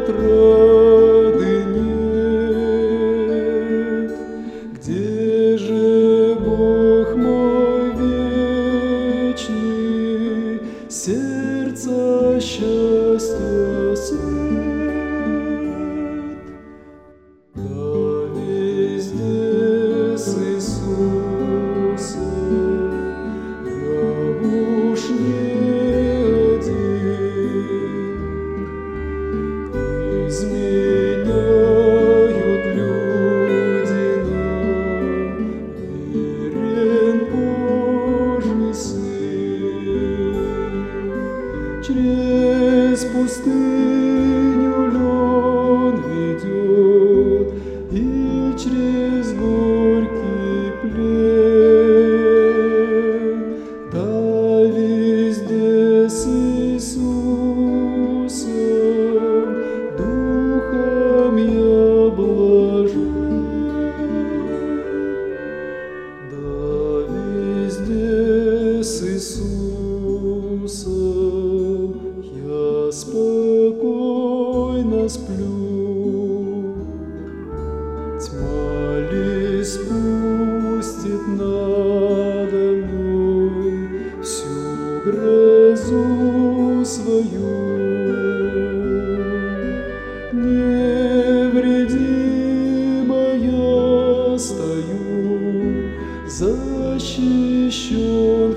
отрады нет. Где же Бог мой вечный, сердца счастья свет? Да везде с Иисусом я уж не один. Изменяют люди нам, верен Божий Сын. Через пустыню лен ведет и через горький плен. Да везде с Иисусом духом я блажен. Да везде с Иисусом я спокойно сплю. Тьма ли спустит надо мной всю грозу свою? Невредимо я стою, защищен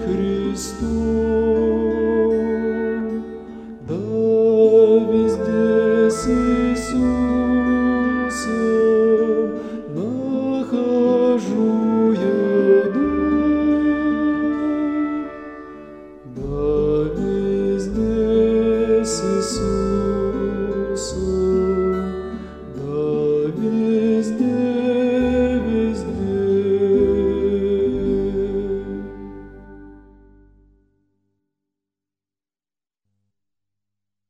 Христом. Да везде с Иисусом нахожу я дом. Да везде с Иисусом